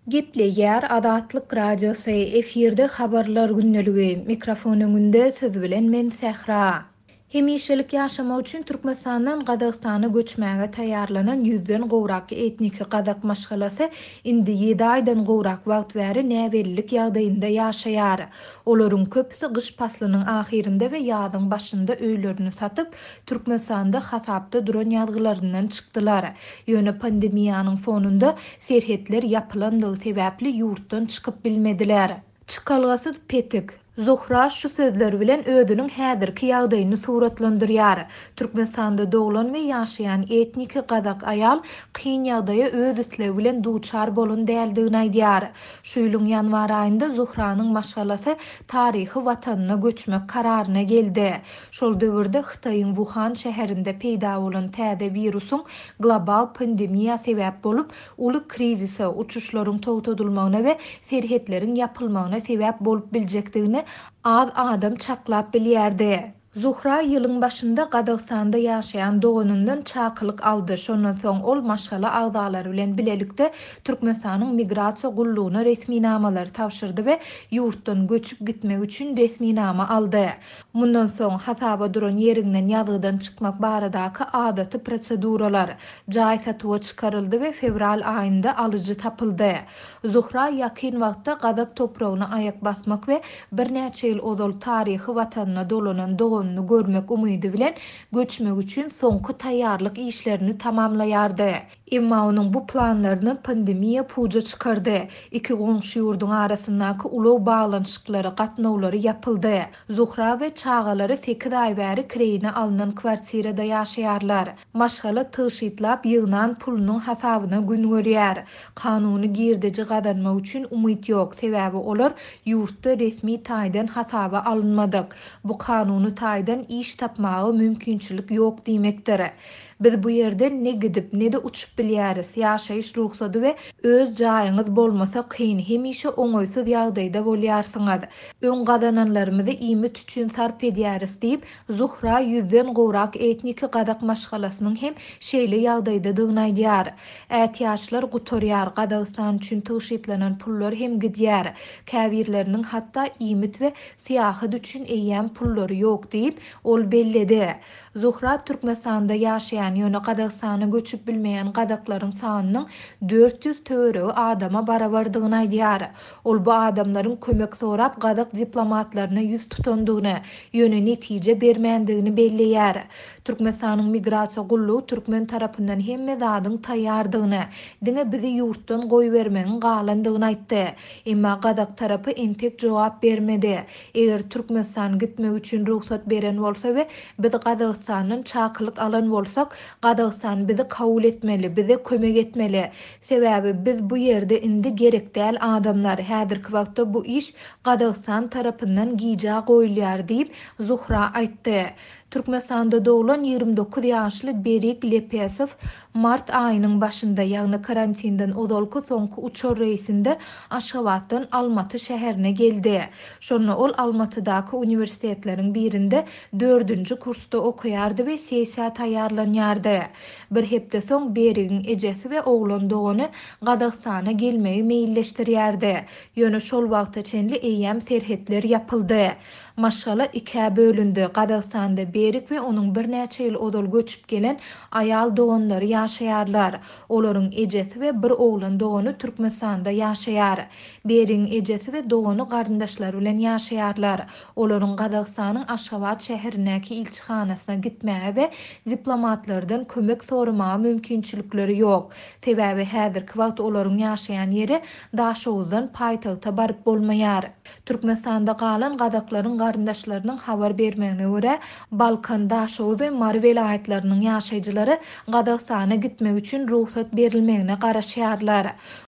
Gepleýär Adatlyk Radiosy efirde habarlar günneligi mikrofonuňynda siz bilen men Sähra. Hemişelik ýaşamak üçin Türkmenistanyň Gazagstana göçmäge taýýarlanan 100den gowrak etnik gadak maşgalasy indi 7 aýdan gowrak wagt bäri näwellik ýagdaýynda ýaşaýar. Olaryň köpüsi gyş faslynyň ahirinde we ýazyň başynda öýlerini satyp Türkmenistanda hasapda duran ýazgylaryndan çykdylar. Ýöne pandemiýanyň fonunda serhetler ýapylandygy sebäpli ýurtdan çykyp bilmediler. Çykalgasyz petik. Zuhra şu sözler bilen özüniň häzirki ýagdaýyny suratlandyrýar. Türkmenistanda doglan we ýaşaýan etnik gadak aýal kyn ýagdaýa öz isleги bilen duçar bolan däldigini aýdýar. Şu ýylyň ýanwar aýynda Zuhranyň maşgalasy taryhy watanyna göçmek kararyna geldi. Şol döwürde Hytaýyň Wuhan şäherinde peýda bolan täze wirusyň global pandemiýa sebäp bolup, uly krizise, uçuşlaryň togtadylmagyna we serhetleriň ýapylmagyna sebäp bolup biljekdigini az adam çaklap bilýärdi. Zuhra ýylyň başynda Gazagstanda ýaşaýan doganyndan çakylyk aldy. Şondan soň ol maşgala agdalary bilen bilelikde Türkmenistanyň migrasiýa gullugyna resmi namalar tapşyrdy we ýurtdan göçüp gitmek üçin resmi nama aldy. Mundan soň hasaba duran ýerinden ýazgydan çykmak baradaky adaty proseduralar jaý satyga çykaryldy we fevral aýynda alyjy tapyldy. Zuhra ýakyn wagtda Gazak topragyna ayak basmak we birnäçe ýyl ozal taryhy watanyna dolanan doganyny görmek umydy bilen göçmek üçin soňky taýýarlyk işlerini tamamlaýardy. Emma onuň bu planlaryny pandemiýa puja çykardy. Iki goňşy ýurdun arasyndaky uly baglanşyklary, gatnawlary ýapyldy. Zuhra we çagalary 8 aý bäri kireyine alynan kwartirada ýaşaýarlar. Maşgala tyşytlap ýygnan pulunyň hasabyna gün görýär. Kanuny girdeji gadanmak üçin umyt ýok. Sebäbi olar ýurtda resmi taýdan hasaba alynmadyk. Bu kanuny taýdan iş tapmagy mümkinçilik ýok diýmekdir. Biz bu ýerde ne gidip ne de uçup bilýäris. Ýaşaýyş ruhsady we öz jaýyňyz bolmasa kyn hemişe oňoýsuz ýagdaýda bolýarsyňyz. Öň gadananlarymyzy iýmit üçin sarp edýäris diýip Zuhra 100den gowrak etnik gadak maşgalasynyň hem şeýle ýagdaýdadygyny aýdýar. Ätýaşlar gutorýar, Gazagystan üçin tyşytlanan pullar hem gidýär. Käbirleriniň hatda iýmit we syýahat üçin eýýän pullary ýok diýip ol belledi. Zuhra Türkmenistanda ýaşaýan ýöne Gazagstana göçüp bilmeýän gadaklaryň sanynyň 400 töregi adama barabardygyny aýdýar. Ol bu adamlaryň kömek sorap gadak diplomatlaryna ýüz tutandygyny, ýöne netije bermändigini belleýär. Türkmenistanyň migrasiýa gullugy türkmen tarapyndan hemme zadyň taýýardygyny, diňe bizi ýurtdan goý bermegiň galandygyny aýtdy. Emma gadak tarapy entek jogap bermedi. Eger Türkmenistan gitmek üçin ruhsat beren bolsa we biz Gazagstanyň çakylyk alan bolsak, Gazagystan bizi kabul etmeli, bize kömek etmeli. Sebäbi biz bu ýerde indi gerek däl adamlar. Häzirki wagtda bu iş Gazagstan tarapyndan giýja goýulýar diýip Zuhra aýtdy. Türkmenistanda doglan 29 ýaşly Berik Lepesow mart aýynyň başynda ýagny karantinden ozalky soňky uçar reisinde Aşgabatdan Almaty şäherine geldi. Şonu ol Almatydaky uniwersitetleriň birinde 4-nji kursda okuýardy we sesiýa taýýarlanýardy. Bir hepde soň Berik'iň ejesi we oglan dogany Gazagstana gelmegi meýilleşdirýärdi. Ýöne şol wagta çenli eýýäm serhetler ýapyldy. Maşgala 2-ä bölündi. Gazagstanda Berik we onuň birnäçe ýyl ozal göçüp gelen aýal doganlary ýaşaýarlar. Olaryň ejesi we bir oglan dogany Türkmenistanda ýaşaýar. Berik'iň ejesi we dogany garyndaşlary bilen ýaşaýarlar. Olaryň Gazagstanyň Aşgabat şäherindäki ilçihanasyna gitmäge we diplomatlardan kömek soramagy mümkinçilikleri ýok. Sebäbi häzirki wagt olaryň ýaşaýan ýeri Daşowuzdan paýtagta baryp bolmaýar. Türkmenistanda galan gadaklaryň garyndaşlarynyň habar bermegine görä, Balkan, Daşowuz we Mary vilayetleriniň ýaşaýjylary Gazagstana gitmek üçin ruhsat berilmegine garaşýarlar.